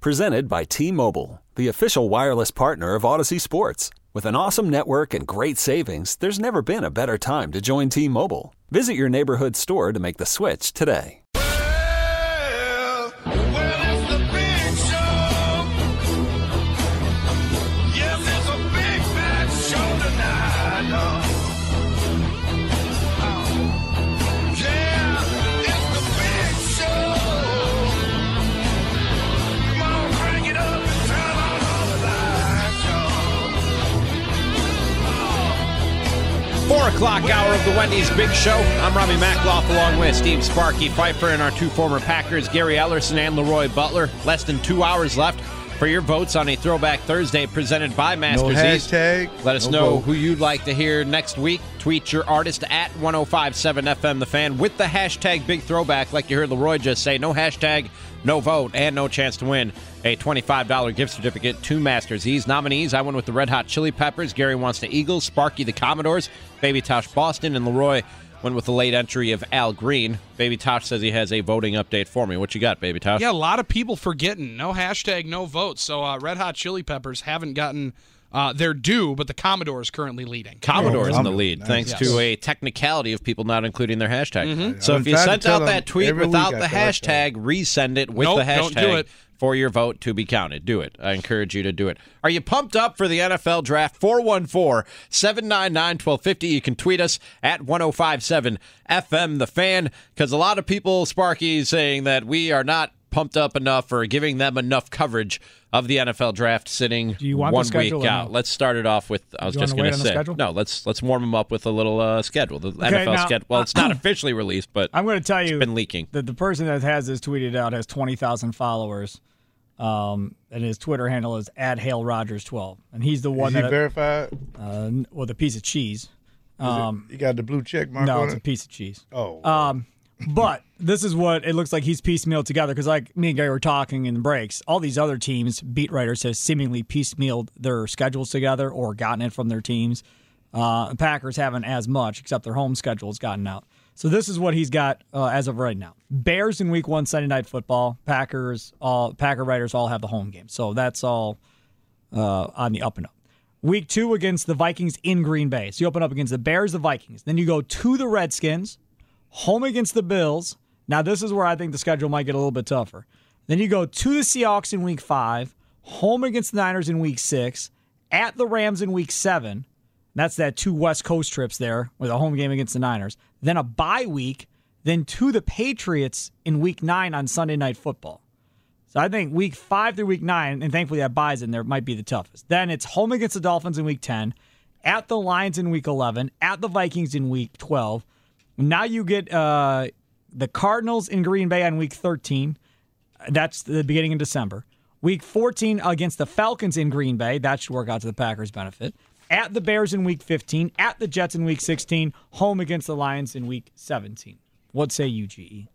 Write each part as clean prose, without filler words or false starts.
Presented by T-Mobile, the official wireless partner of Odyssey Sports. With an awesome network and great savings, there's never been a better time to join T-Mobile. Visit your neighborhood store to make the switch today. Well, it's the big show. Yes, it's a big bad show tonight. Yeah, it's the big show. Come on, bring it up and turn on all the lights, 4 o'clock hour of the Wendy's Big Show. I'm Robbie Mackloff along with Steve Sparky Pfeiffer and our two former Packers, Gary Ellerson and Leroy Butler. Less than 2 hours left for your votes on a Throwback Thursday presented by Masters East. Let us know who you'd like to hear next week. Tweet your artist at 1057 FM The Fan with the hashtag Big Throwback, like you heard Leroy just say. No hashtag, no vote, and no chance to win a $25 gift certificate to Masters East. Nominees, I went with the Red Hot Chili Peppers. Gary wants the Eagles, Sparky the Commodores, Baby Tosh Boston, and Leroy went with the late entry of Al Green. Baby Tosh says he has a voting update for me. What you got, Baby Tosh? Yeah, a lot of people forgetting. No hashtag, no vote. So Red Hot Chili Peppers haven't gotten their due, but the Commodores currently leading. Commodores in the lead, thanks to a technicality of people not including their hashtag. So if you sent out that tweet without the hashtag, resend it with the hashtag. Don't do it. For your vote to be counted. Do it. I encourage you to do it. Are you pumped up for the NFL Draft? 414-799-1250. You can tweet us at 1057 FM The Fan, because a lot of people, Sparky, saying that we are not pumped up enough or giving them enough coverage of the NFL Draft sitting 1 week out. Let's start it off with, I was just going to say, no, let's warm them up with a little schedule. The NFL schedule. Well, it's not officially released, but I'm going to tell you, it's been leaking. That the person that has this tweeted out has 20,000 followers, and his Twitter handle is @HaleRogers12, and he's the one that verified. With a piece of cheese. You got the blue check mark. No, on it's it? a piece of cheese. Oh. But this is what it looks like he's piecemealed together, because like me and Gary were talking in the breaks, all these other teams, beat writers, have seemingly piecemealed their schedules together or gotten it from their teams. The Packers haven't as much, except their home schedule has gotten out. So this is what he's got as of right now. Bears in Week 1 Sunday Night Football. Packer writers all have the home game. So that's all on the up and up. Week 2 against the Vikings in Green Bay. So you open up against the Bears, the Vikings. Then you go to the Redskins, home against the Bills. Now this is where I think the schedule might get a little bit tougher. Then you go to the Seahawks in Week 5, home against the Niners in Week 6, at the Rams in Week 7. That's that 2 West Coast trips there with a home game against the Niners. Then a bye week, then to the Patriots in Week 9 on Sunday Night Football. So I think Week 5 through Week 9, and thankfully that buys in there, might be the toughest. Then it's home against the Dolphins in Week 10, at the Lions in Week 11, at the Vikings in Week 12. Now you get the Cardinals in Green Bay on Week 13. That's the beginning of December. Week 14 against the Falcons in Green Bay. That should work out to the Packers' benefit. At the Bears in Week 15. At the Jets in Week 16. Home against the Lions in Week 17. What say you, GE?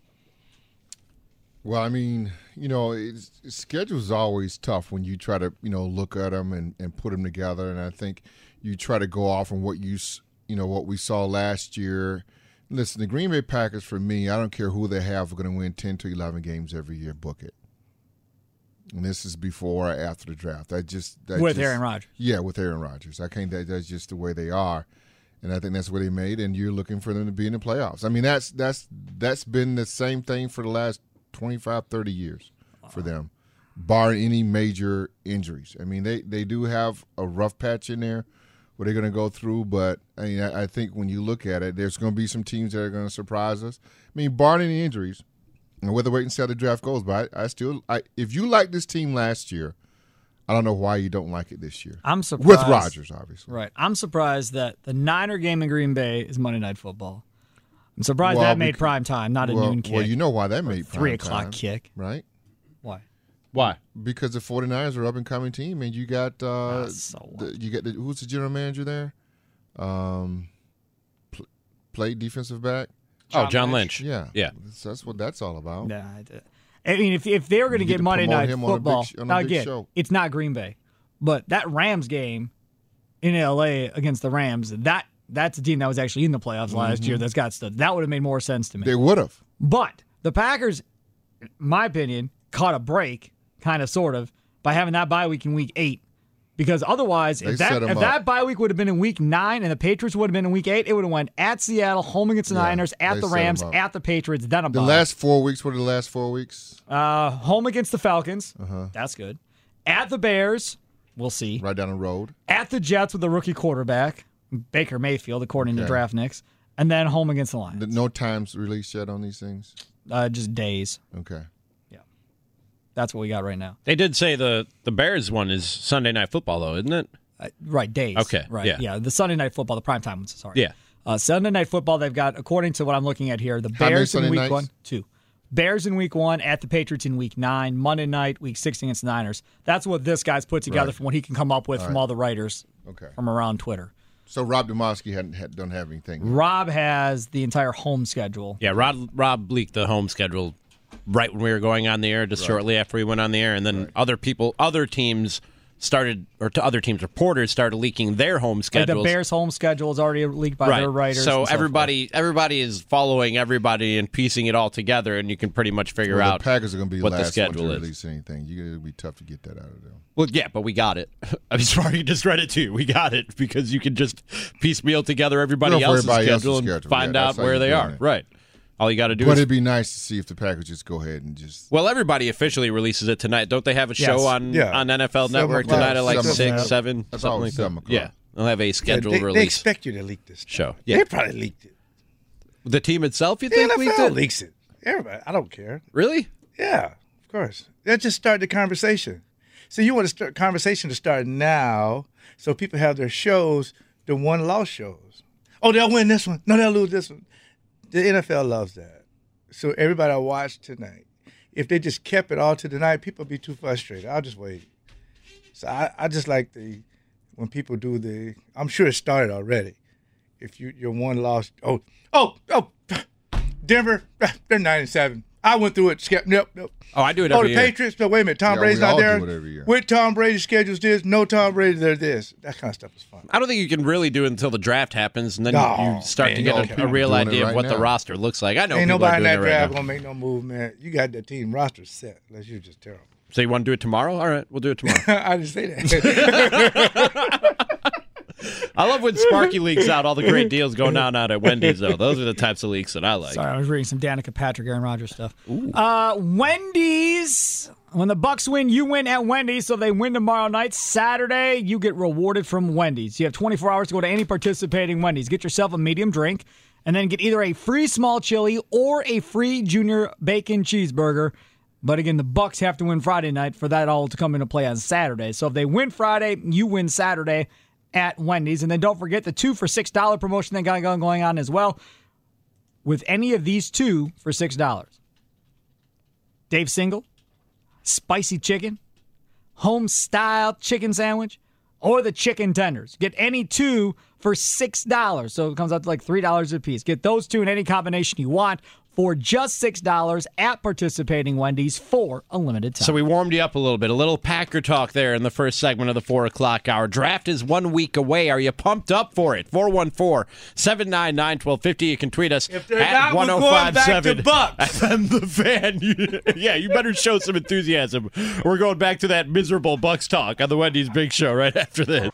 Well, I mean, schedule's always tough when you try to, look at them and put them together. And I think you try to go off on what what we saw last year. Listen, the Green Bay Packers, for me, I don't care who they have, are going to win 10 to 11 games every year. Book it. And this is before or after the draft. With Aaron Rodgers. Yeah, with Aaron Rodgers. That's just the way they are. And I think that's what they made, and you're looking for them to be in the playoffs. I mean, that's been the same thing for the last 25, 30 years for them, barring any major injuries. I mean, they do have a rough patch in there where they're going to go through, but I think when you look at it, there's going to be some teams that are going to surprise us. I mean, barring any injuries, and we'll wait and see how the draft goes, but if you liked this team last year, I don't know why you don't like it this year. I'm surprised. With Rodgers, obviously. Right. I'm surprised that the Niner game in Green Bay is Monday Night Football. I'm surprised that made prime time, not a noon kick. Well, you know why that made prime 3 time. 3 o'clock kick. Right? Why? Because the 49ers are an up-and-coming team, and you got who's the general manager there? Play defensive back. John Lynch. Yeah. That's what that's all about. Yeah, I mean, if they were going to get Monday Night Football, now again, it's not Green Bay, but that Rams game in L.A. against the Rams, that's a team that was actually in the playoffs last year that's got stud. That would have made more sense to me. They would have. But the Packers, in my opinion, caught a break kind of, sort of, by having that bye week in week 8. Because otherwise, if that bye week would have been in week 9 and the Patriots would have been in week 8, it would have went at Seattle, home against the Niners, at the Rams, at the Patriots, then a bye. The last 4 weeks, what are the last 4 weeks? Home against the Falcons. That's good. At the Bears, we'll see. Right down the road. At the Jets with the rookie quarterback, Baker Mayfield, according to DraftNix. And then home against the Lions. No times released yet on these things? Just days. Okay. That's what we got right now. They did say the Bears one is Sunday Night Football, though, isn't it? Right, days. Okay, right. Yeah, the Sunday Night Football, the primetime ones, sorry. Yeah. Sunday Night Football, they've got, according to what I'm looking at here, the Bears in week 1, 2. Bears in week 1, at the Patriots in week 9, Monday night, week 6 against the Niners. That's what this guy's put together from what he can come up with from all the writers from around Twitter. So Rob Demovsky don't have anything. Rob has the entire home schedule. Yeah, Rob leaked the home schedule right when we were going on the air, just shortly after we went on the air, and then reporters started leaking their home schedules. The Bears' home schedule is already leaked by their writers. So everybody is following everybody and piecing it all together, and you can pretty much figure out the Packers are going to be what last the schedule one to is. release anything. It'll be tough to get that out of them. Well, yeah, but we got it. I'm sorry, you just read it too. We got it because you can just piecemeal together everybody else's schedule and find out where they are. Right. All you got to do is... But it'd be nice to see if the Packers just go ahead and just... Well, everybody officially releases it tonight. Don't they have a show on NFL Network tonight at like 6, 7, something like that? Yeah. They'll have a scheduled release. They expect you to leak this show. Yeah. They probably leaked it. The team itself, you the think, NFL leaked it? leaks it. Everybody. I don't care. Really? Yeah, of course. They'll just start the conversation. So you want to start conversation to start now so people have their shows, the one-loss shows. Oh, they'll win this one. No, they'll lose this one. The NFL loves that. So everybody I watched tonight, if they just kept it all to tonight, people would be too frustrated. I'll just wait. So I just like when people do I'm sure it started already. If you're one loss, Denver, they're 9-7. I went through it. Nope. Oh, I do it every year. year. The Patriots, no, wait a minute. Tom Brady's not there. With Tom Brady schedules this, no Tom Brady, they're this. That kind of stuff is fun. I don't think you can really do it until the draft happens, and then you start to get a real idea of what the roster looks like. I know ain't people nobody are doing in that it right draft now. gonna make no move, man. You got the team roster set, unless you're just terrible. So you want to do it tomorrow? All right, we'll do it tomorrow. I didn't say that. I love when Sparky leaks out all the great deals going on out at Wendy's, though. Those are the types of leaks that I like. Sorry, I was reading some Danica Patrick, Aaron Rodgers stuff. Wendy's. When the Bucks win, you win at Wendy's. So if they win tomorrow night, Saturday, you get rewarded from Wendy's. You have 24 hours to go to any participating Wendy's. Get yourself a medium drink, and then get either a free small chili or a free junior bacon cheeseburger. But again, the Bucks have to win Friday night for that all to come into play on Saturday. So if they win Friday, you win Saturday at Wendy's. And then don't forget the 2 for $6 promotion they got going on as well. With any of these 2 for $6. Dave Single, spicy chicken, home-style chicken sandwich, or the chicken tenders. Get any 2 for $6. So it comes out to like $3 a piece. Get those 2 in any combination you want for just $6 at participating Wendy's for a limited time. So we warmed you up a little bit. A little Packer talk there in the first segment of the 4 o'clock hour. Draft is 1 week away. Are you pumped up for it? 414-799-1250. You can tweet us if they're at not, 1057 we're going back to Bucks. FM The Fan. You better show some enthusiasm. We're going back to that miserable Bucks talk on the Wendy's Big Show right after this.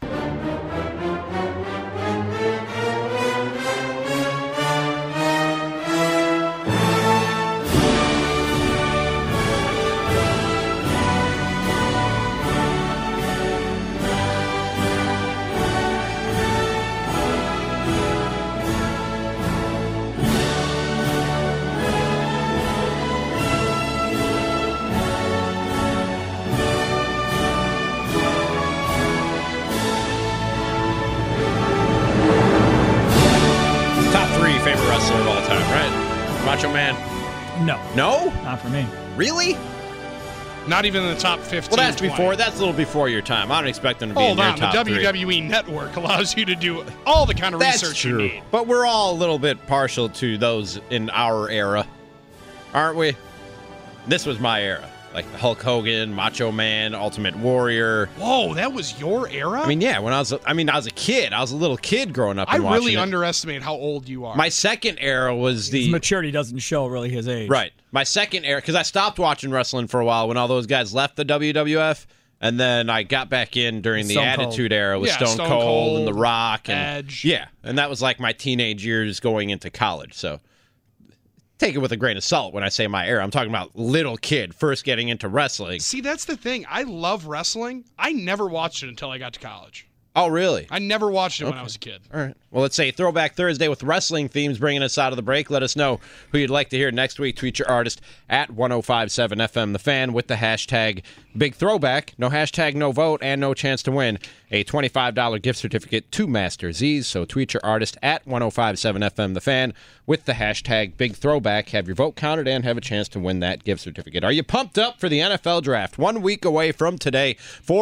Macho Man? No. No? Not for me. Really? Not even in the top 15. Well, that's a little before your time. I don't expect them to be Hold in your on, top the WWE 3. Network allows you to do all the kind of research you need. But we're all a little bit partial to those in our era, aren't we? This was my era. like Hulk Hogan, Macho Man, Ultimate Warrior. Whoa, that was your era? I mean, yeah, when I was a kid. I was a little kid growing up I and watching really it. underestimate how old you are. My second era was His maturity doesn't show really his age. Right. My second era, because I stopped watching wrestling for a while when all those guys left the WWF, and then I got back in during the Stone Cold. Attitude Era with Yeah, Stone Stone Cold Cold, and The Rock. And, Edge. Yeah, and that was like my teenage years going into college, so take it with a grain of salt when I say my era. I'm talking about little kid first getting into wrestling. See, that's the thing. I love wrestling. I never watched it until I got to college. Oh, really? I never watched it when I was a kid. All right. Well, let's say Throwback Thursday with wrestling themes bringing us out of the break. Let us know who you'd like to hear next week. Tweet your artist at 1057 FM The Fan with the hashtag Big Throwback. No hashtag, no vote, and no chance to win a $25 gift certificate to Master Z's. So tweet your artist at 1057 FM The Fan with the hashtag Big Throwback. Have your vote counted and have a chance to win that gift certificate. Are you pumped up for the NFL Draft? 1 week away from today.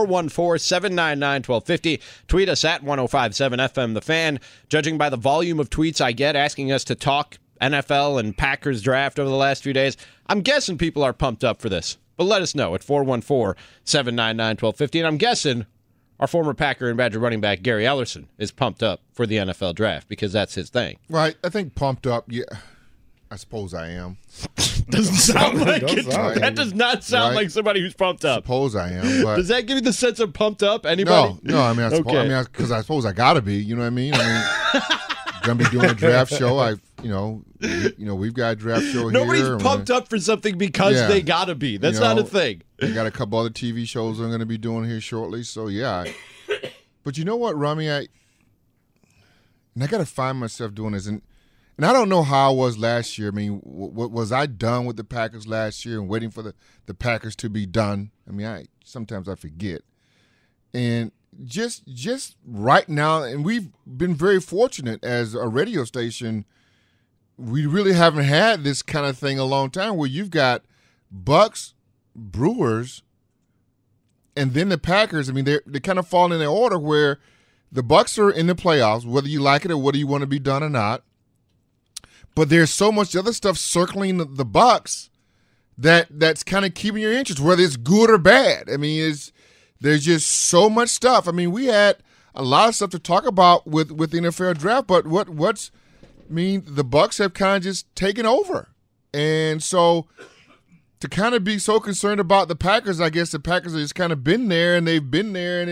414-799-1250. Tweet us at 1057 FM The Fan. Judging by the volume of tweets I get asking us to talk NFL and Packers draft over the last few days, I'm guessing people are pumped up for this. But let us know at 414-799-1250. And I'm guessing our former Packer and Badger running back Gary Ellerson is pumped up for the NFL Draft because that's his thing. Right. I think pumped up, yeah. I suppose I am. Doesn't sound like it. sound That does not sound Right. like somebody who's pumped up. Suppose I am. But Does that give you the sense of pumped up? Anybody? No. I mean, Okay. because I suppose I gotta be. You know what I mean? Gonna be doing a draft show. We've got a draft show here. Nobody's pumped up for something because Yeah. they gotta be. That's You know, not a thing. We got a couple other TV shows I'm going to be doing here shortly. So, yeah. But you know what, Rami? I got to find myself doing this. And I don't know how I was last year. I mean, was I done with the Packers last year and waiting for the Packers to be done? I mean, sometimes I forget. And just right now, and we've been very fortunate as a radio station, we really haven't had this kind of thing a long time where you've got Bucks, Brewers, and then the Packers. I mean, they kind of fall in their order where the Bucks are in the playoffs, whether you like it or whether you want to be done or not. But there's so much other stuff circling the Bucks that's kind of keeping your interest, whether it's good or bad. I mean, there's just so much stuff. I mean, we had a lot of stuff to talk about with the NFL Draft, but the Bucks have kind of just taken over, and so to kind of be so concerned about the Packers, I guess the Packers have just kind of been there, and they've been there, and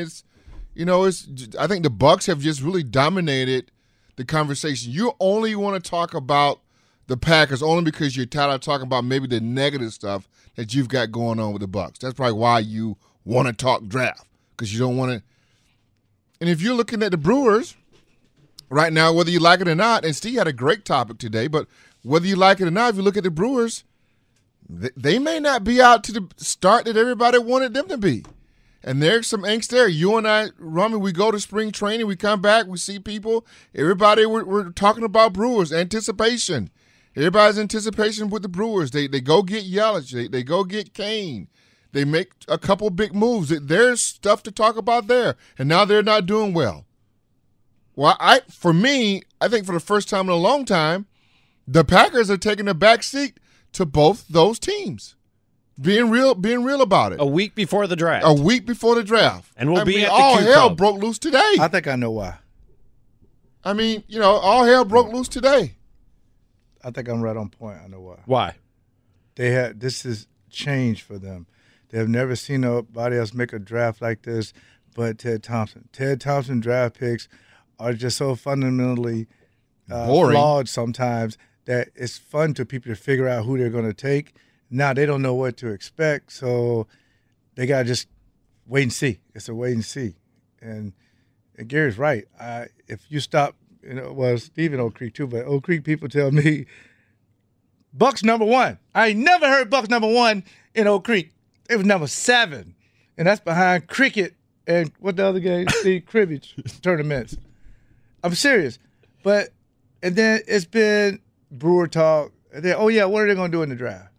I think the Bucks have just really dominated the conversation. You only want to talk about the Packers only because you're tired of talking about maybe the negative stuff that you've got going on with the Bucks. That's probably why you want to talk draft, because you don't want to. And if you're looking at the Brewers right now, whether you like it or not, and Steve had a great topic today, but whether you like it or not, if you look at the Brewers, they may not be out to the start that everybody wanted them to be. And there's some angst there. You and I, Rami, we go to spring training, we come back, we see people. Everybody, we're talking about Brewers, anticipation. Everybody's anticipation with the Brewers. They go get Yelich. They go get Kane. They make a couple big moves. There's stuff to talk about there. And now they're not doing well. Well, I think for the first time in a long time, the Packers are taking a back seat to both those teams. Being real about it. A week before the draft. A week before the draft. And we'll be at the all Q hell Club. broke loose today. I think I know why. I mean, all hell broke loose today. I think I'm right on point. I know why. Why? This is change for them. They have never seen nobody else make a draft like this but Ted Thompson. Ted Thompson draft picks are just so fundamentally Boring. flawed sometimes that it's fun to people to figure out who they're going to take. Now they don't know what to expect, so they got to just wait and see. It's a wait and see. And Gary's right. If you stop, Steve in Oak Creek too, but Oak Creek people tell me Bucks number one. I ain't never heard Bucks number one in Oak Creek. It was number 7, and that's behind cricket and what the other game? The cribbage tournaments. I'm serious. And then it's been Brewer talk. And then, what are they going to do in the draft?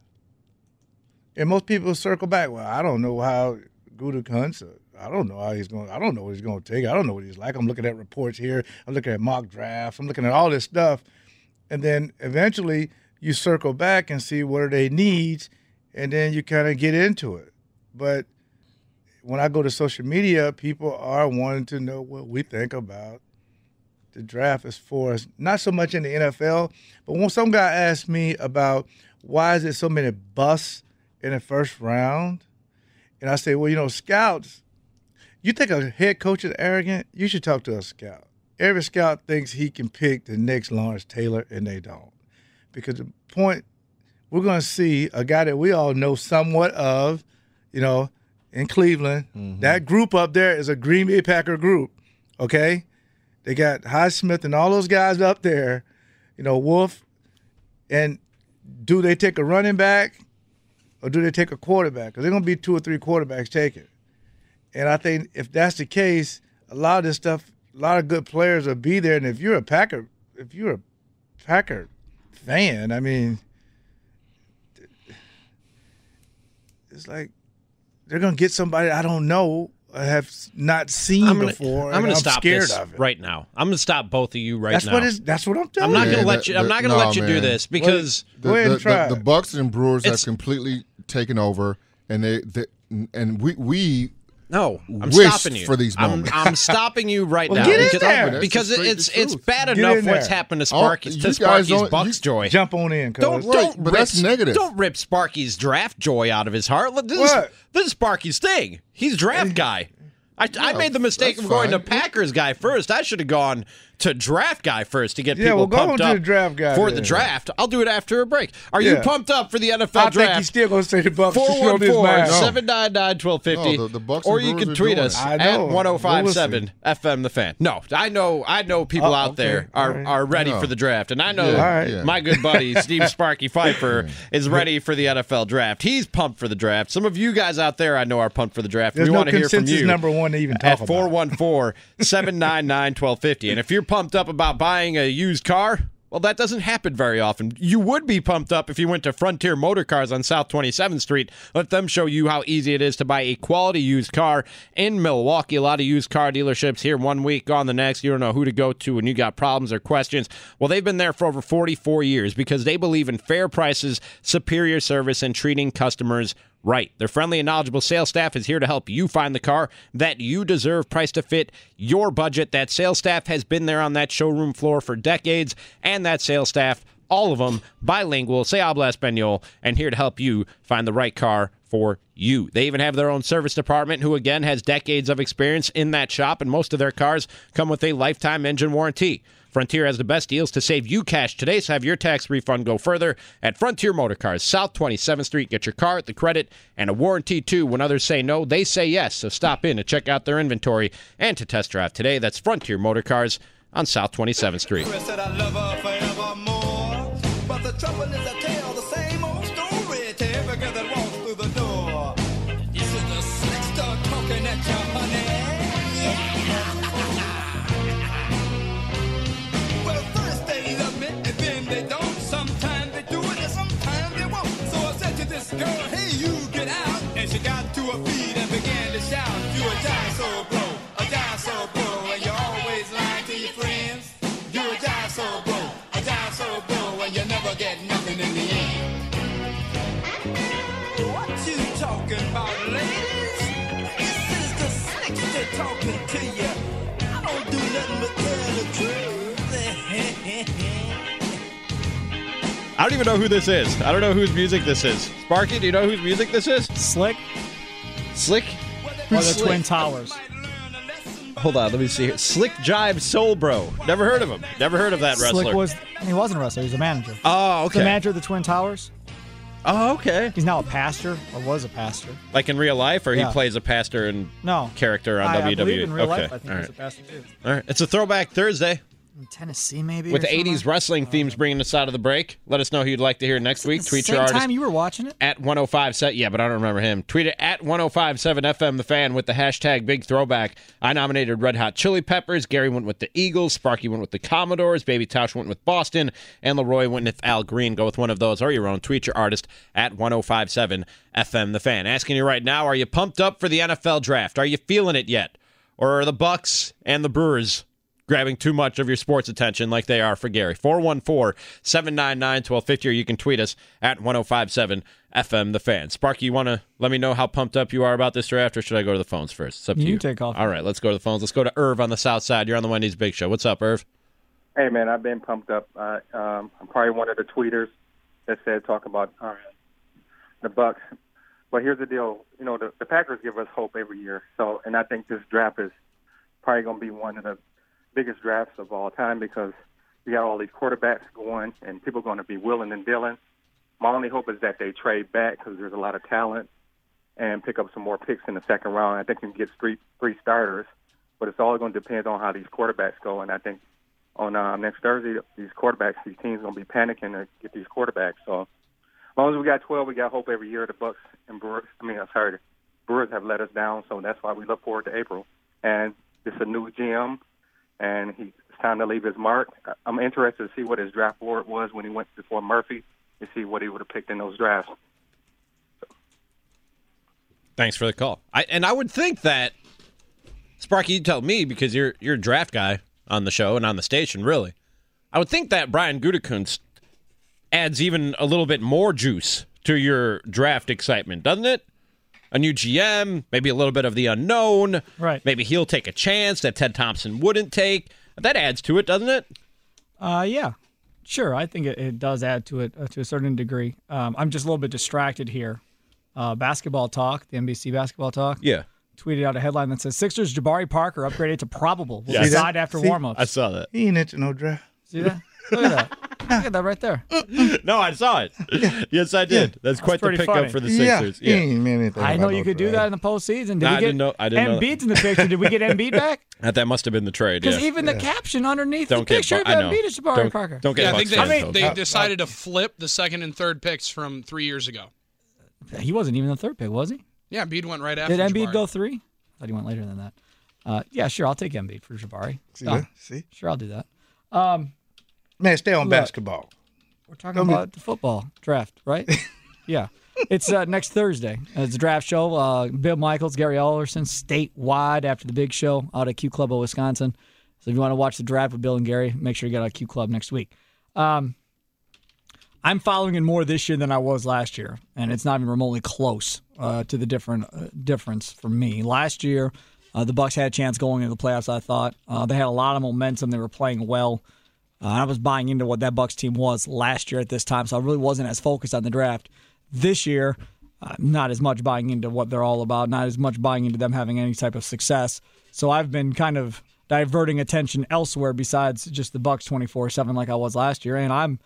And most people circle back. Well, I don't know how Gutekunst. I don't know how he's going. I don't know what he's going to take. I don't know what he's like. I'm looking at reports here. I'm looking at mock drafts. I'm looking at all this stuff, and then eventually you circle back and see what are their needs, and then you kind of get into it. But when I go to social media, people are wanting to know what we think about the draft as far as not so much in the NFL, but when some guy asked me about why is there so many busts in the first round, and I say, well, scouts, you think a head coach is arrogant? You should talk to a scout. Every scout thinks he can pick the next Lawrence Taylor, and they don't. Because the point, we're going to see a guy that we all know somewhat of, in Cleveland. Mm-hmm. That group up there is a Green Bay Packer group, okay? They got Highsmith and all those guys up there, Wolf. And do they take a running back or do they take a quarterback? Because they're going to be 2 or 3 quarterbacks taken. And I think if that's the case, a lot of this stuff, a lot of good players will be there. And if you're a Packer fan, I mean, it's like they're going to get somebody I don't know, I have not seen before. I'm going to stop scared this of it. right now. I'm going to stop both of you now. That's what I'm doing. I'm not going to let you. I'm not going to let you do this because go ahead and try. The Bucs and Brewers have completely taken over, and we No, I'm wish stopping you for these moments. I'm stopping you right now get in because, there. because it's bad Get enough in what's there. happened to Sparky's Bucks joy. Jump on in, cuz. But that's negative. Don't rip Sparky's draft joy out of his heart. This is Sparky's thing. He's draft guy. I made the mistake of going to Packers guy first. I should have gone to draft guy first to get people pumped up the draft guy for the draft. I'll do it after a break. Are you pumped up for the NFL draft? I think he's still going to say the Bucs. 414-799-1250. No, the Bucs or and you Brewers can are tweet doing us it. at 1057 FM The Fan. No, I know people out there are ready for the draft, and I know my good buddy Steve Sparky Pfeiffer is ready for the NFL draft. He's pumped for the draft. Some of you guys out there I know are pumped for the draft. There's we want to hear from consensus you. number one to even talk at about. 414-799-1250. And if you're pumped up about buying a used car, well, that doesn't happen very often. You would be pumped up if you went to Frontier Motor Cars on South 27th Street. Let them show you how easy it is to buy a quality used car in Milwaukee. A lot of used car dealerships here 1 week, gone the next. You don't know who to go to when you got problems or questions. Well, they've been there for over 44 years because they believe in fair prices, superior service, and treating customers right. Their friendly and knowledgeable sales staff is here to help you find the car that you deserve, priced to fit your budget. That sales staff has been there on that showroom floor for decades, and that sales staff, all of them, bilingual, se habla español, and here to help you find the right car for you. They even have their own service department who, again, has decades of experience in that shop, and most of their cars come with a lifetime engine warranty. Frontier has the best deals to save you cash today, so have your tax refund go further at Frontier Motor Cars, South 27th Street. Get your car at the credit and a warranty, too. When others say no, they say yes. So stop in to check out their inventory and to test drive today. That's Frontier Motor Cars on South 27th Street. Chris said I love her forevermore, but the trouble is I tell the same old story to every girl that walks through the door. This is the slickster talking at you, honey. Well, first they love me, and then they don't. Sometimes they do it, and sometimes they won't. So I said to this girl, hey, you get out. And she got to her feet and began to shout, you a die so blow, a die so blow, and you're always lying to your friends. You a die so blow, a die so blow, and you never get nothing in the end. What you talking about, ladies? This is the slickster talking to you. I don't do nothing but tell the truth. I don't even know who this is. I don't know whose music this is. Sparky, do you know whose music this is? Slick Slick? or the Twin Towers? Hold on, let me see here. Slick Jive Soul Bro. Never heard of him. Never heard of that wrestler. He wasn't a wrestler. He was a manager. Oh, He's okay. the manager of the Twin Towers. Oh, okay. He's now a pastor, or was a pastor. Like in real life, or he Yeah. plays a pastor and No. character on I WWE? believe in real okay. life, I think All he's right. a pastor too. All right. It's a Throwback Thursday In Tennessee, maybe? with or the 80s somewhere? wrestling themes bringing us out of the break. Let us know who you'd like to hear next week. Tweet Same your artist. time you were watching it? At 1057, yeah, but I don't remember him. Tweet it at 1057 FM The Fan with the hashtag Big Throwback. I nominated Red Hot Chili Peppers. Gary went with the Eagles. Sparky went with the Commodores. Baby Tausch went with Boston. And Leroy went with Al Green. Go with one of those or your own. Tweet your artist at 1057 FM The Fan. Asking you right now, are you pumped up for the NFL draft? Are you feeling it yet? Or are the Bucks and the Brewers grabbing too much of your sports attention like they are for Gary? 414-799-1250, or you can tweet us at 1057 FM, The Fan. Sparky, you want to let me know how pumped up you are about this draft, or should I go to the phones first? It's up to you. You take off. All right, let's go to the phones. Let's go to Irv on the south side. You're on the Wendy's Big Show. What's up, Irv? Hey, man, I've been pumped up. I'm probably one of the tweeters that said talk about the Bucks. But here's the deal. You know, the Packers give us hope every year. So, and I think this draft is probably going to be one of the biggest drafts of all time because we got all these quarterbacks going, and people are going to be willing and dealing. My only hope is that they trade back because there's a lot of talent and pick up some more picks in the second round. I think we can get three starters, but it's all going to depend on how these quarterbacks go. And I think on next Thursday, these teams are going to be panicking to get these quarterbacks. So as long as we got 12, we got hope every year. The Bucks and the Brewers have let us down, so that's why we look forward to April. And it's a new GM, and it's time to leave his mark. I'm interested to see what his draft board was when he went before Murphy to see what he would have picked in those drafts. Thanks for the call. I would think that, Sparky, you tell me because you're a draft guy on the show and on the station, really. I would think that Brian Gutekunst adds even a little bit more juice to your draft excitement, doesn't it? A new GM, maybe a little bit of the unknown. Right. Maybe he'll take a chance that Ted Thompson wouldn't take. That adds to it, doesn't it? Yeah. Sure, I think it does add to it to a certain degree. I'm just a little bit distracted here. Basketball Talk, the NBC Basketball Talk, tweeted out a headline that says, Sixers Jabari Parker upgraded to probable. Will decide after warm-ups. I saw that. He ain't into no draft. See that? Look at that. Look at that right there. No, I saw it. Yes, I did. That's quite the pretty pickup funny. for the Sixers. He ain't mean anything I know about you no could do draft. that in the postseason. Did I we get didn't know Embiid's in the picture? Did we get Embiid back? That must have been the trade. Because Yeah. even the caption underneath Don't the get picture of I know. Embiid is Jabari Parker. Don't get Yeah, I think Bucks fans they told. decided to flip the second and third picks from 3 years ago. He wasn't even the third pick, was he? Yeah, Embiid went right after Did Embiid Jabari. go 3? I thought he went later than that. Yeah, sure, I'll take Embiid for Jabari. See that? See? Sure, I'll do that. Man, stay on Look. basketball. We're talking about the football draft, right? Yeah. It's next Thursday. It's a draft show. Bill Michaels, Gary Ellerson, statewide after the big show out at Q Club of Wisconsin. So if you want to watch the draft with Bill and Gary, make sure you get out Q Club next week. I'm following it more this year than I was last year, and it's not even remotely close to the difference for me. Last year, the Bucks had a chance going into the playoffs, I thought. They had a lot of momentum. They were playing well. I was buying into what that Bucks team was last year at this time, so I really wasn't as focused on the draft. This year, not as much buying into what they're all about, not as much buying into them having any type of success. So I've been kind of diverting attention elsewhere besides just the Bucks 24/7 like I was last year, and I'm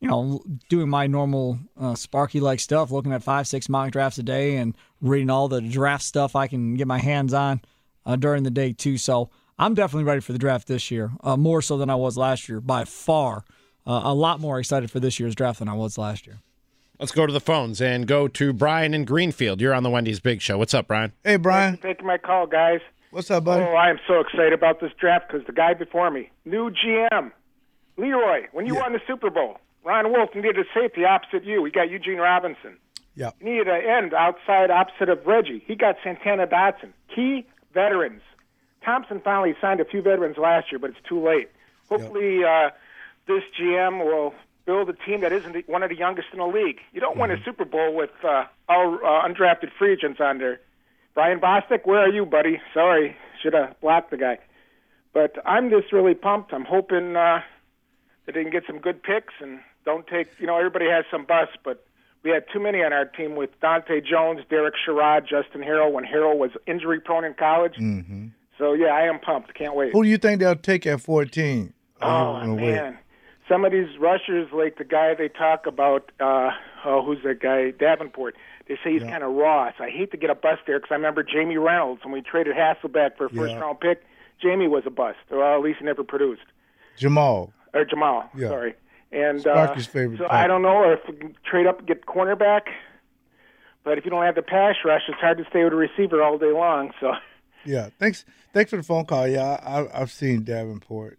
doing my normal Sparky-like stuff, looking at 5-6 mock drafts a day and reading all the draft stuff I can get my hands on during the day too. So I'm definitely ready for the draft this year, more so than I was last year, by far. A lot more excited for this year's draft than I was last year. Let's go to the phones and go to Brian in Greenfield. You're on the Wendy's Big Show. What's up, Brian? Hey, Brian. Thanks for taking my call, guys. What's up, buddy? Oh, I am so excited about this draft because the guy before me, new GM, Leroy, when you won the Super Bowl, Ron Wolf needed a safety opposite you. He got Eugene Robinson. Yeah. He needed an end outside opposite of Reggie. He got Santana Dotson. Key veterans. Thompson finally signed a few veterans last year, but it's too late. Hopefully this GM will build a team that isn't one of the youngest in the league. You don't win a Super Bowl with all undrafted free agents on there. Brian Bostic, where are you, buddy? Sorry, should have blocked the guy. But I'm just really pumped. I'm hoping that they can get some good picks and don't take, everybody has some busts, but we had too many on our team with Dante Jones, Derek Sherrod, Justin Harrell when Harrell was injury-prone in college. Mm-hmm. So, yeah, I am pumped. Can't wait. Who do you think they'll take at 14? Oh, man. Some of these rushers, like the guy they talk about, who's that guy, Davenport, they say he's kind of raw. So I hate to get a bust there because I remember Jamie Reynolds, when we traded Hasselbeck for a first-round pick, Jamie was a bust, or at least he never produced. Jamal, sorry. And Sparky's favorite so type. I don't know if we can trade up and get cornerback, but if you don't have the pass rush, it's hard to stay with a receiver all day long. So, yeah, thanks for the phone call. Yeah, I've seen Davenport.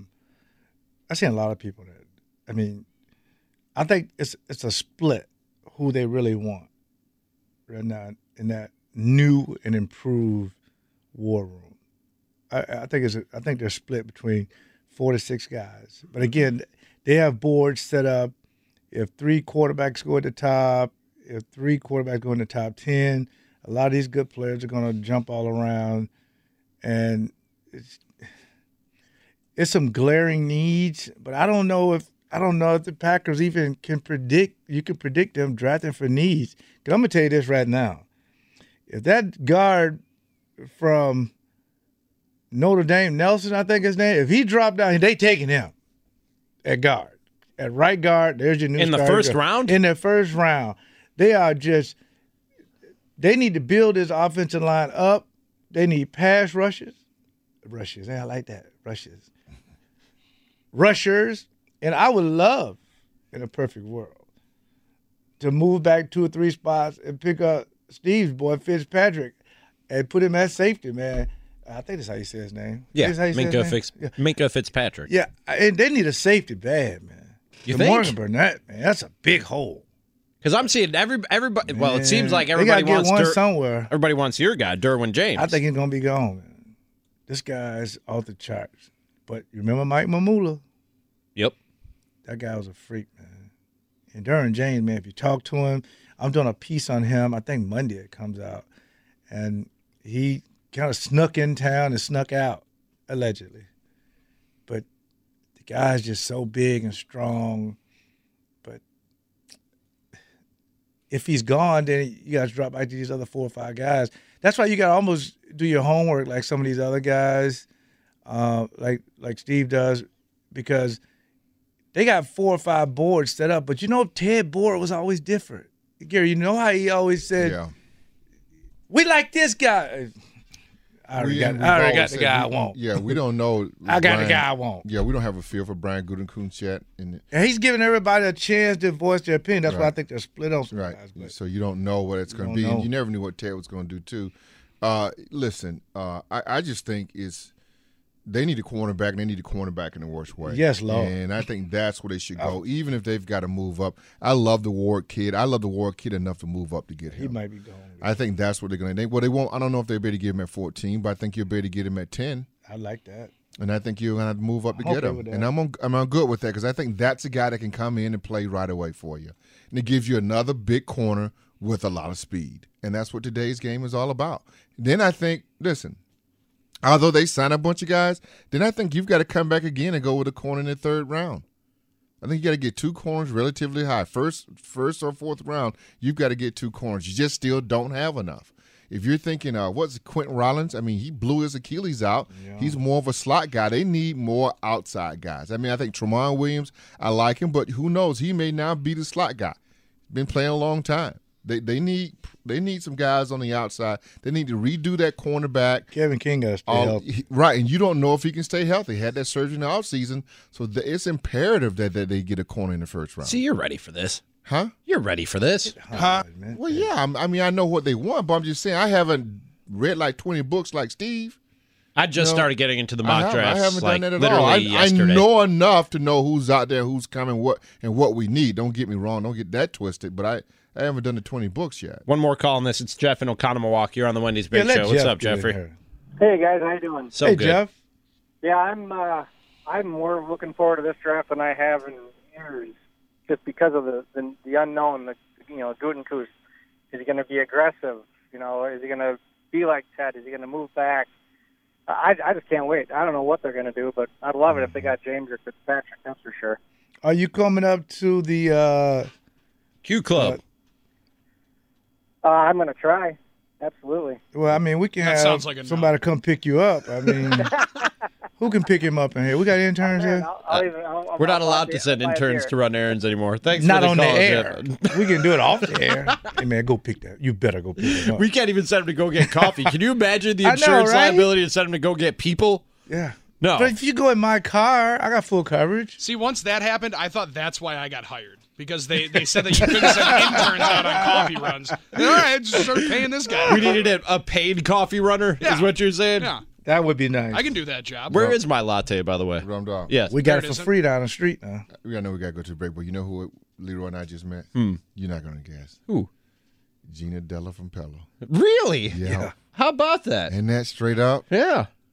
I've seen a lot of people that. I mean, I think it's a split who they really want right now in that new and improved war room. I think they're split between 4 to 6 guys. But again, they have boards set up. If 3 quarterbacks go at the top, if 3 quarterbacks go in the top 10, a lot of these good players are going to jump all around, and it's some glaring needs. But I don't know if the Packers even can predict. You can predict them drafting for needs. Because I'm gonna tell you this right now: if that guard from Notre Dame, Nelson, I think his name, if he dropped down, they taking him at guard, at right guard. There's your new in the first round. In the first round, they are just. They need to build this offensive line up. They need pass rushes. Yeah, I like that. Rushers. And I would love, in a perfect world, to move back 2 or 3 spots and pick up Steve's boy, Fitzpatrick, and put him at safety, man. I think that's how you say his name. Yeah, Minkah Fitzpatrick. Yeah, and they need a safety bad, man. You think? Morgan Burnett, man, that's a big hole. Because I'm seeing everybody. Man, well, it seems like everybody wants one somewhere. Everybody wants your guy, Derwin James. I think he's gonna be gone, man. This guy's off the charts. But you remember Mike Mamula? Yep. That guy was a freak, man. And Derwin James, man, if you talk to him, I'm doing a piece on him. I think Monday it comes out, and he kind of snuck in town and snuck out, allegedly. But the guy's just so big and strong. If he's gone, then you got to drop back to these other 4 or 5 guys. That's why you got to almost do your homework like some of these other guys, like Steve does, because they got 4 or 5 boards set up. But Ted Board was always different. Gary, you know how he always said, we like this guy. I already got the guy I want. Yeah, we don't know. I got the guy I want. Yeah, we don't have a feel for Brian Gutekunst yet. And he's giving everybody a chance to voice their opinion. That's why I think they're split on some guys. But so you don't know what it's going to be. And you never knew what Ted was going to do, too. Listen, I just think they need a cornerback, and they need a cornerback in the worst way. Yes, Lord. And I think that's where they should go, even if they've got to move up. I love the Ward kid. I love the Ward kid enough to move up to get him. He might be gone. I think that's what they're going to do. Well, they won't. I don't know if they're able to get him at 14, but I think you'll be able to get him at 10. I like that. And I think you're going to have to move up to get him. And I'm good with that because I think that's a guy that can come in and play right away for you. And it gives you another big corner with a lot of speed. And that's what today's game is all about. Then I think, listen, although they sign a bunch of guys, then I think you've got to come back again and go with a corner in the 3rd round. I think you got to get 2 corners relatively high. First or 4th round, you've got to get 2 corners. You just still don't have enough. If you're thinking, what's Quentin Rollins? I mean, he blew his Achilles out. Yeah. He's more of a slot guy. They need more outside guys. I mean, I think Tramon Williams, I like him, but who knows? He may now be the slot guy. Been playing a long time. They need some guys on the outside. They need to redo that cornerback. Kevin King got to stay healthy. Right, and you don't know if he can stay healthy. He had that surgery in the offseason, so it's imperative that they get a corner in the 1st round. See, you're ready for this. Huh? You're ready for this. Huh? Well, yeah. I mean, I know what they want, but I'm just saying I haven't read like 20 books like Steve. I just started getting into the mock drafts. I haven't done that at literally all. yesterday. I know enough to know who's out there, who's coming, what we need. Don't get me wrong. Don't get that twisted, but I haven't done the 20 books yet. One more call on this. It's Jeff in Oconomowoc. You're on the Wendy's Big Show. What's up, Jeffrey? Hey, guys. How you doing? Hey, good. Jeff. Yeah, I'm more looking forward to this draft than I have in years, just because of the unknown. Gutekunst, is he going to be aggressive? Is he going to be like Ted? Is he going to move back? I just can't wait. I don't know what they're going to do, but I'd love it if they got James or Fitzpatrick. That's for sure. Are you coming up to the Q Club? I'm going to try. Absolutely. Well, I mean, we can have somebody come pick you up. I mean, who can pick him up in here? We got interns here. We're not allowed to send interns to run errands anymore. Thanks not for the on call, the air. Jeff. We can do it off the air. Hey, man, go pick that. You better go pick it up. We can't even send him to go get coffee. Can you imagine the insurance liability to send him to go get people? Yeah. No. But if you go in my car, I got full coverage. See, once that happened, I thought that's why I got hired. Because they said that you couldn't send interns out on coffee runs. All right, just start paying this guy. We needed a paid coffee runner, is what you're saying? Yeah. That would be nice. I can do that job. Where is my latte, by the way? Rum dog. Yes. We got it for free down the street now. I know we got to go to the break, but you know who Leroy and I just met? You're not going to guess. Who? Gina Della from Pello. Really? Yeah. How about that? Isn't that straight up? Yeah.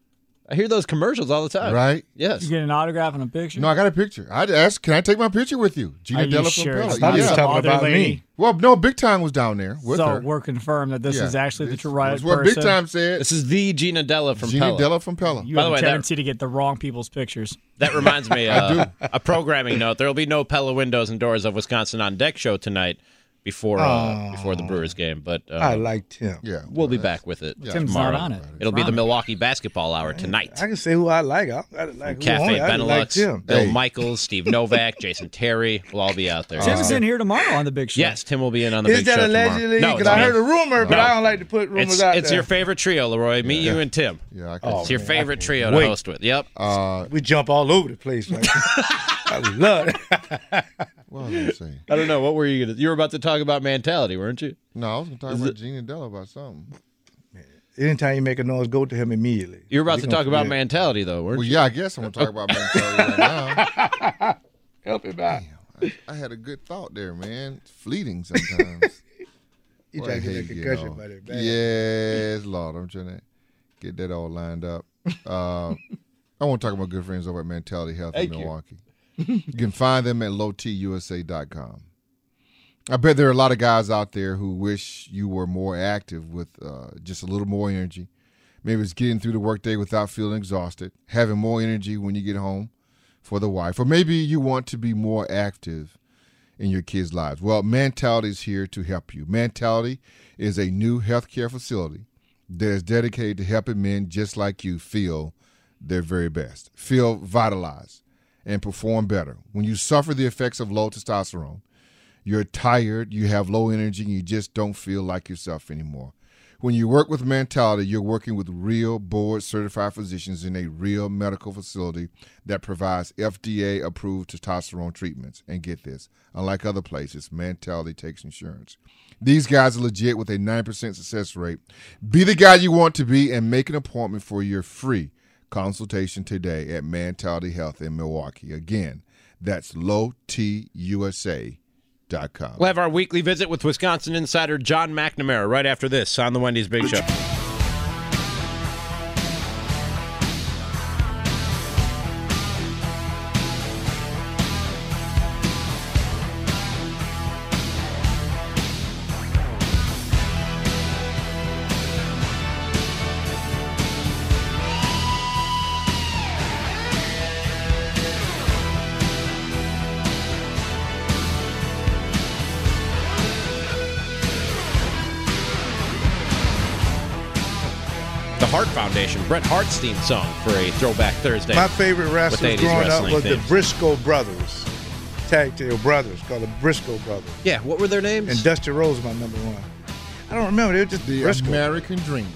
I hear those commercials all the time. Right? Yes. You get an autograph and a picture? No, I got a picture. I asked, can I take my picture with you? Gina Are you Della sure? from It's Pella. not Yeah. some Talking other about lady? me. Well, no, Big Time was down there with So her. we're confirmed that this Yeah. is actually the right That's what person. Big Time said. This is the Gina Della from Gina Pella. Della from Pella. You By have the a way, that- tendency to get the wrong people's pictures. That reminds me, a programming note. There will be no Pella Windows and Doors of Wisconsin on Deck show tonight before the Brewers game, but I like Tim. Yeah, we'll be back with it Tim's tomorrow. not on it. It'll be the Milwaukee Basketball Hour tonight. I can say who I like. I don't like who Cafe only. I Benelux, like Tim. Bill Hey. Michaels, Steve Novak, Jason Terry. We'll all be out there. Tim's in here tomorrow on the big show. Yes, Tim will be in on the Is big that show allegedly? tomorrow. Because I heard a rumor, but No. I don't like to put rumors out It's there. your favorite trio, Leroy. Me, you, and Tim. Yeah, I can It's your favorite trio to wait. host with. Yep. We jump all over the place. Right? I love it. What was I going to say? I don't know. What were you going to? You were about to talk about mentality, weren't you? No, I was going to talk about Gina Della about something. Anytime you make a noise, go to him immediately. You were about He to gonna talk about forget. mentality, though, weren't Well, you? yeah, I guess I'm going to talk about mentality right now. Help him out. I had a good thought there, man. It's fleeting sometimes. You Boy, trying I to get a hate getting concussion off. by that bag. Yes, Lord. I'm trying to get that all lined up. I want to talk about good friends over at Mentality Health in Milwaukee. You can find them at lowtusa.com. I bet there are a lot of guys out there who wish you were more active with just a little more energy. Maybe it's getting through the workday without feeling exhausted, having more energy when you get home for the wife, or maybe you want to be more active in your kids' lives. Well, Mentality is here to help you. Mentality is a new healthcare facility that is dedicated to helping men just like you feel their very best, feel vitalized, and perform better. When you suffer the effects of low testosterone, you're tired, you have low energy, and you just don't feel like yourself anymore. When you work with Mentality, you're working with real board-certified physicians in a real medical facility that provides FDA-approved testosterone treatments. And get this, unlike other places, Mentality takes insurance. These guys are legit with a 9% success rate. Be the guy you want to be and make an appointment for your free consultation today at Mentality Health in Milwaukee. Again, that's lowtusa.com. We'll have our weekly visit with Wisconsin insider John McNamara right after this on the Wendy's Big Show. The Hart Foundation, Bret Hart's theme song for a Throwback Thursday. My favorite wrestlers 80s growing up wrestling was themes. the Briscoe brothers. Tag team brothers called the Briscoe brothers. Yeah, what were their names? And Dusty Rhodes was my number one. I don't remember. They were just The Briscoe. American Dream.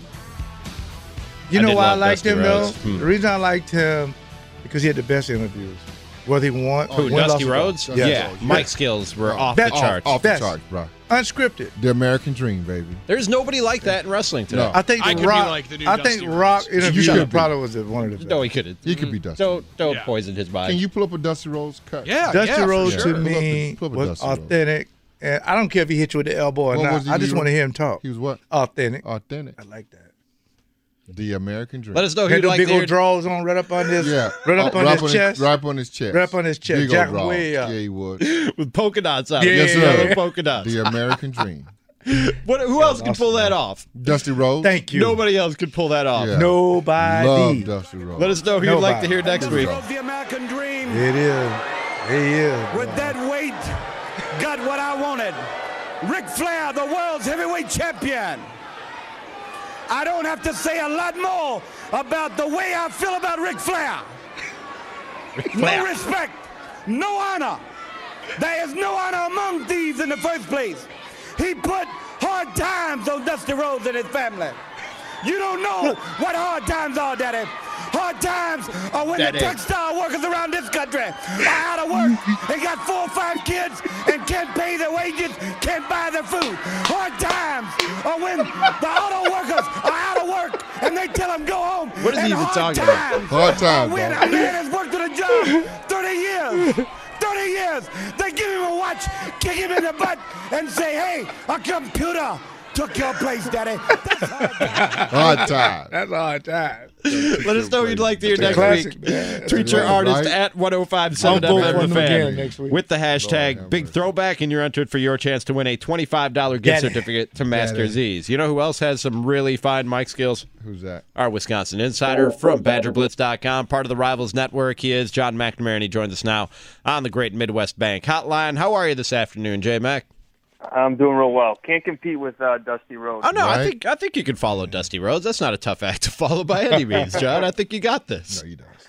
You I know did why I love liked Dusty him, though? Rhodes. The reason I liked him, because he had the best interviews. Whether he won. Who, won, Dusty lost, or Rhodes? lost. Yeah, Yes. Mike's skills were off That- the charts. Off the Best. charts, bro. Unscripted. The American Dream, baby. There's nobody like that in wrestling today. No. I think I the could be Rock. like the new I Dusty think Rhodes. Rock interview You could be. probably was one of the best. No, he couldn't. He could be Dusty. Don't Yeah. poison his body. Can you pull up a Dusty Rhodes cut? Yeah, Dusty yeah, for Rhodes sure. to Pull up me the was Dusty Rhodes. authentic, and I don't care if he hit you with the elbow or What not. was he I just using? want to hear him talk. He was what? Authentic. Authentic. I like that. The American Dream. Let us know who Had you'd those like big to old hear. draws on right up on his, Yeah. right up on his chest. Right up on his chest. Right up on his chest. Big Jack old draw. way up. Yeah, he would. With polka dots on Yeah, it. Yes, sir. Yellow polka dots. The American Dream. Who else can pull that off? Dusty Rhodes. Thank you. Nobody else could pull that off. Yeah. Nobody. Love Dusty Rhodes. Let us know who you'd like to hear Nobody. next week. The American Dream. It is. He is. With that weight, got what I wanted. Ric Flair, the world's heavyweight champion. I don't have to say a lot more about the way I feel about Ric Flair. Flair. No respect, no honor. There is no honor among thieves in the first place. He put hard times on Dusty Rhodes and his family. You don't know what hard times are, Daddy. Hard times are when Daddy. the textile workers around this country are out of work and got 4 or 5 kids and can't pay their wages, can't buy their food. Hard times are when the auto workers are out of work and they tell them go home. What is he And even hard talking about? times Hard times, are when bro. a man has worked at a job 30 years. 30 years. They give him a watch, kick him in the butt, and say, hey, a computer took your place, Daddy. Hard time. That's a hard time. Let us know who you'd like to hear next Classic, week. man. Tweet your Right, artist right. at 1057 I'll vote for FM him The again Fan next week. with the Lord hashtag have Big mercy. Throwback, and you're entered for your chance to win a $25 gift certificate to Master Z's. You know who else has some really fine mic skills? Who's that? Our Wisconsin insider from BadgerBlitz.com, part of the Rivals Network. He is John McNamara, and he joins us now on the Great Midwest Bank Hotline. How are you this afternoon, J Mac? I'm doing real well. Can't compete with Dusty Rhodes. Oh no, Right. I think you can follow Dusty Rhodes. That's not a tough act to follow by any means, John. I think you got this. No, you don't.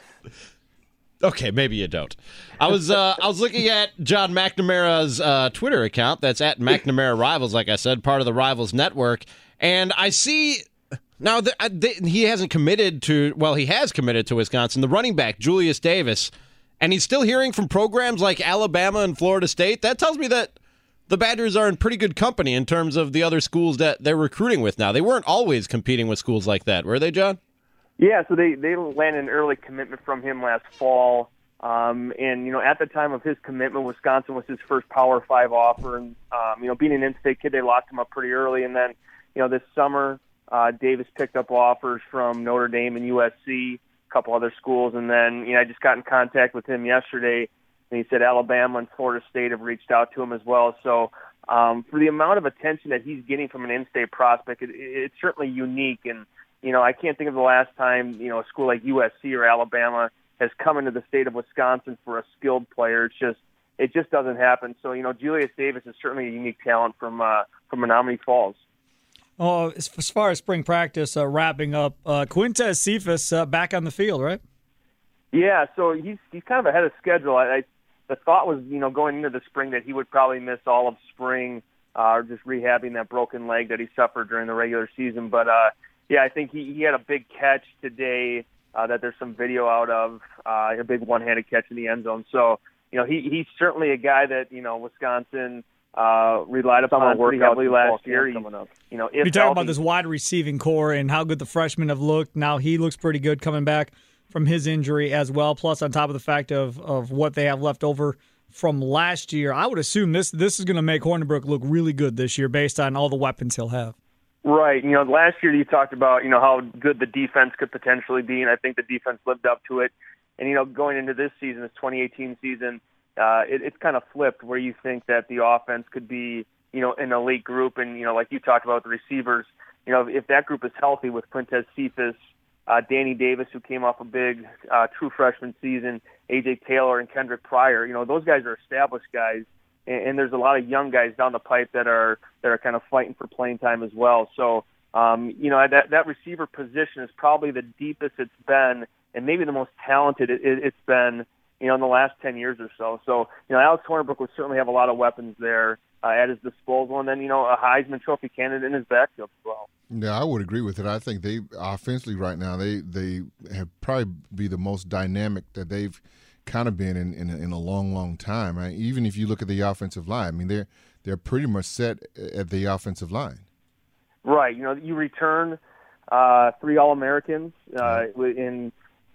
Okay, maybe you don't. I was looking at John McNamara's Twitter account. That's at McNamara Rivals, like I said, part of the Rivals Network, and I see now that he hasn't committed to. Well, he has committed to Wisconsin. The running back Julius Davis, and he's still hearing from programs like Alabama and Florida State. That tells me that the Badgers are in pretty good company in terms of the other schools that they're recruiting with now. They weren't always competing with schools like that, were they, John? Yeah, so they landed an early commitment from him last fall. And, at the time of his commitment, Wisconsin was his first Power 5 offer. And, being an in-state kid, they locked him up pretty early. And then, this summer, Davis picked up offers from Notre Dame and USC, a couple other schools. And then, I just got in contact with him yesterday, and he said Alabama and Florida State have reached out to him as well. So for the amount of attention that he's getting from an in-state prospect, it's certainly unique. And, I can't think of the last time, a school like USC or Alabama has come into the state of Wisconsin for a skilled player. It just doesn't happen. So, Julius Davis is certainly a unique talent from Menominee Falls. Oh, as far as spring practice wrapping up, Quintez Cephas back on the field, right? Yeah, so he's kind of ahead of schedule. The thought was, going into the spring that he would probably miss all of spring or just rehabbing that broken leg that he suffered during the regular season. But, I think he had a big catch today that there's some video out of, a big one-handed catch in the end zone. So, he's certainly a guy that, Wisconsin relied upon pretty heavily last year. You're talking about this wide receiving core and how good the freshmen have looked. Now he looks pretty good coming back from his injury as well, plus on top of the fact of what they have left over from last year. I would assume this is going to make Hornibrook look really good this year based on all the weapons he'll have. Right. Last year you talked about, how good the defense could potentially be, and I think the defense lived up to it. And, going into this season, this 2018 season, it's kind of flipped where you think that the offense could be, an elite group. And, like you talked about the receivers, if that group is healthy with Quintez Cephas, Danny Davis, who came off a big true freshman season, A.J. Taylor and Kendrick Pryor, those guys are established guys. And there's a lot of young guys down the pipe that are kind of fighting for playing time as well. So, that receiver position is probably the deepest it's been and maybe the most talented it's been, in the last 10 years or so. So, Alex Hornibrook would certainly have a lot of weapons there at his disposal. And then, a Heisman Trophy candidate in his backfield as well. Yeah, I would agree with it. I think they offensively right now they have probably be the most dynamic that they've kind of been in a long time. Right? Even if you look at the offensive line, I mean they're pretty much set at the offensive line. Right. You return 3 All-Americans in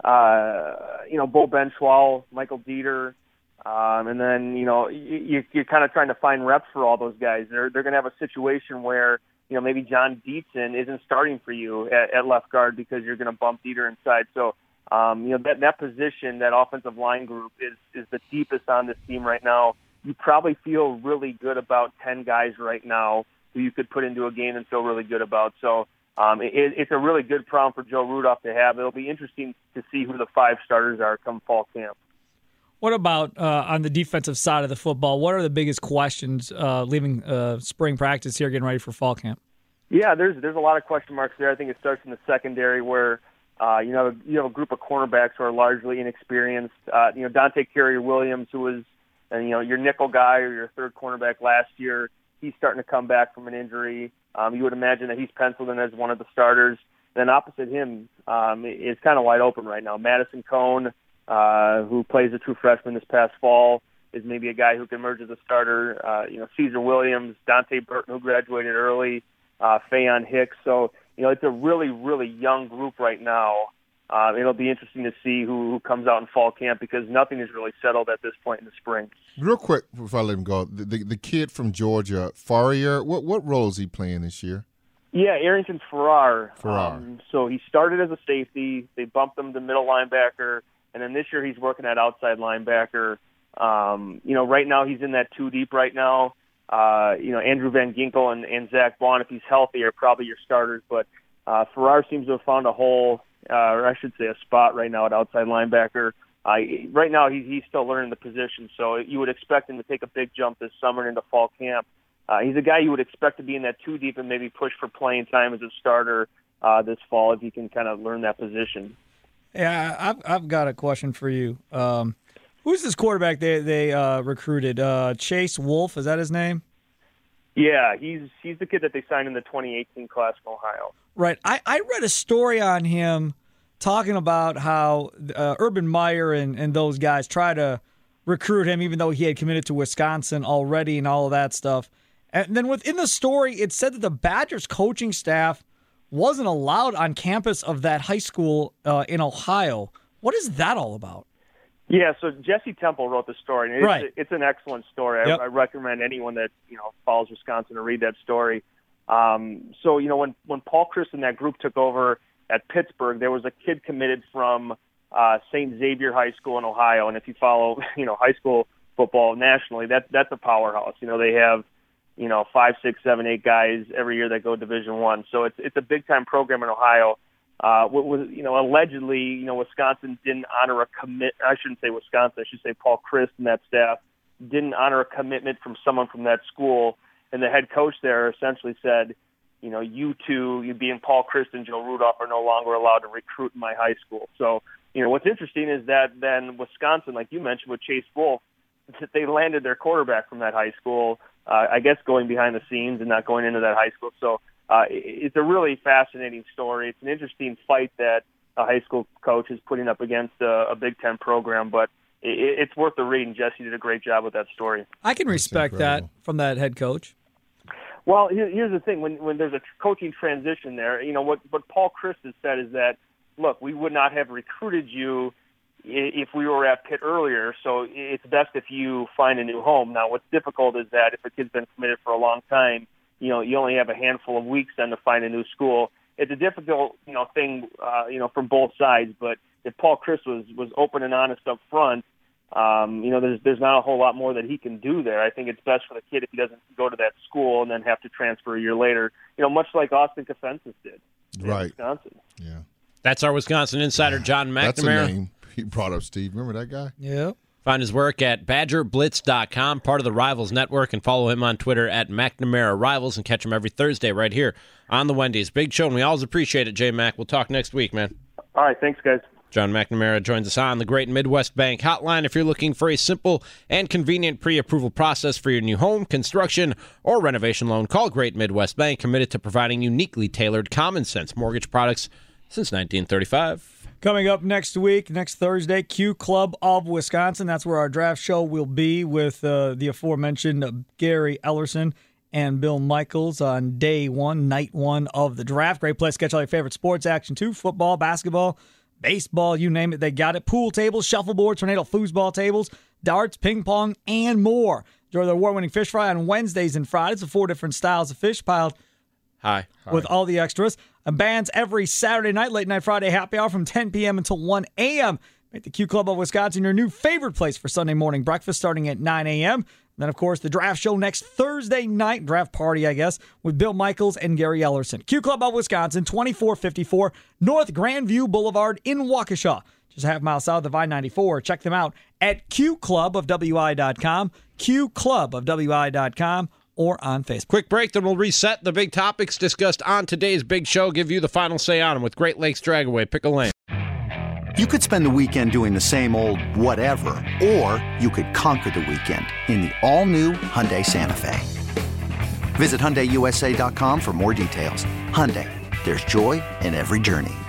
Bo Benchwall, Michael Dieter, and then you're kind of trying to find reps for all those guys. They're going to have a situation where maybe John Dietzen isn't starting for you at left guard because you're going to bump Dieter inside. So that position, that offensive line group is the deepest on this team right now. You probably feel really good about 10 guys right now who you could put into a game and feel really good about. So it's a really good problem for Joe Rudolph to have. It'll be interesting to see who the 5 starters are come fall camp. What about on the defensive side of the football? What are the biggest questions leaving spring practice here, getting ready for fall camp? Yeah, there's a lot of question marks there. I think it starts in the secondary where you have a group of cornerbacks who are largely inexperienced. Dante Carrier-Williams, who was your nickel guy or your third cornerback last year, he's starting to come back from an injury. You would imagine that he's penciled in as one of the starters. Then opposite him is kind of wide open right now. Madison Cone, who plays a true freshman this past fall, is maybe a guy who can emerge as a starter. Caesar Williams, Dante Burton, who graduated early, Fayon Hicks. So, it's a really, really young group right now. It'll be interesting to see who comes out in fall camp because nothing is really settled at this point in the spring. Real quick before I let him go, the kid from Georgia, Farrier, what role is he playing this year? Yeah, Arrington Farrar. Farrar. So he started as a safety. They bumped him to middle linebacker, and then this year he's working at outside linebacker. Right now he's in that 2 deep right now. Andrew Van Ginkel and Zach Vaughn, if he's healthy, are probably your starters. But Farrar seems to have found a hole, or I should say a spot right now at outside linebacker. Right now he's still learning the position, so you would expect him to take a big jump this summer into fall camp. He's a guy you would expect to be in that 2 deep and maybe push for playing time as a starter this fall if he can kind of learn that position. Yeah, I've got a question for you. Who's this quarterback they recruited? Chase Wolf, is that his name? Yeah, he's the kid that they signed in the 2018 class in Ohio. Right. I read a story on him talking about how Urban Meyer and those guys try to recruit him even though he had committed to Wisconsin already and all of that stuff. And then within the story, it said that the Badgers coaching staff wasn't allowed on campus of that high school in Ohio. What is that all about? Yeah, so Jesse Temple wrote the story, and right. It's an excellent story. Yep. I recommend anyone that follows Wisconsin to read that story. When Paul Chryst and that group took over at Pittsburgh, there was a kid committed from St. Xavier High School in Ohio, and if you follow high school football nationally, that's a powerhouse. They have 5, 6, 7, 8 guys every year that go Division I. So it's a big time program in Ohio. Allegedly, Wisconsin didn't honor a I shouldn't say Wisconsin. I should say Paul Chryst and that staff didn't honor a commitment from someone from that school. And the head coach there essentially said, you two, you being Paul Chryst and Joe Rudolph, are no longer allowed to recruit in my high school. So, what's interesting is that then Wisconsin, like you mentioned with Chase Wolf, they landed their quarterback from that high school, I guess going behind the scenes and not going into that high school. So it's a really fascinating story. It's an interesting fight that a high school coach is putting up against a Big Ten program, but it's worth the read, and Jesse did a great job with that story. I can respect that from that head coach. Well, here's the thing. When there's a coaching transition there, what Paul Chryst has said is that, look, we would not have recruited you if we were at Pitt earlier, so it's best if you find a new home. Now, what's difficult is that if a kid's been committed for a long time, you only have a handful of weeks then to find a new school. It's a difficult, thing, from both sides. But if Paul Chryst was open and honest up front, there's not a whole lot more that he can do there. I think it's best for the kid if he doesn't go to that school and then have to transfer a year later. Much like Austin Kafensis did in Wisconsin. Yeah, that's our Wisconsin insider, John McNamara. That's a name he brought up, Steve. Remember that guy? Yeah. Find his work at BadgerBlitz.com, part of the Rivals Network, and follow him on Twitter at McNamara Rivals, and catch him every Thursday right here on the Wendy's Big Show. And we always appreciate it, J-Mac. We'll talk next week, man. All right, thanks, guys. John McNamara joins us on the Great Midwest Bank Hotline. If you're looking for a simple and convenient pre-approval process for your new home, construction, or renovation loan, call Great Midwest Bank, committed to providing uniquely tailored common sense mortgage products since 1935. Coming up next week, next Thursday, Q Club of Wisconsin. That's where our draft show will be with the aforementioned Gary Ellerson and Bill Michaels on day one, night one of the draft. Great place to catch all your favorite sports action, too. Football, basketball, baseball, you name it, they got it. Pool tables, shuffleboard, tornado foosball tables, darts, ping pong, and more. Enjoy the award-winning fish fry on Wednesdays and Fridays with 4 different styles of fish piled Hi. with all the extras. And bands every Saturday night, late night Friday happy hour from 10 p.m. until 1 a.m. Make the Q Club of Wisconsin your new favorite place for Sunday morning breakfast starting at 9 a.m. And then, of course, the draft show next Thursday night, draft party, I guess, with Bill Michaels and Gary Ellerson. Q Club of Wisconsin, 2454 North Grandview Boulevard in Waukesha, just a half mile south of I-94. Check them out at qclubofwi.com, qclubofwi.com, or on Facebook. Quick break, then we'll reset the big topics discussed on today's big show, give you the final say on them with Great Lakes Dragaway. Pick a lane. You could spend the weekend doing the same old whatever, or you could conquer the weekend in the all-new Hyundai Santa Fe. Visit HyundaiUSA.com for more details. Hyundai, there's joy in every journey.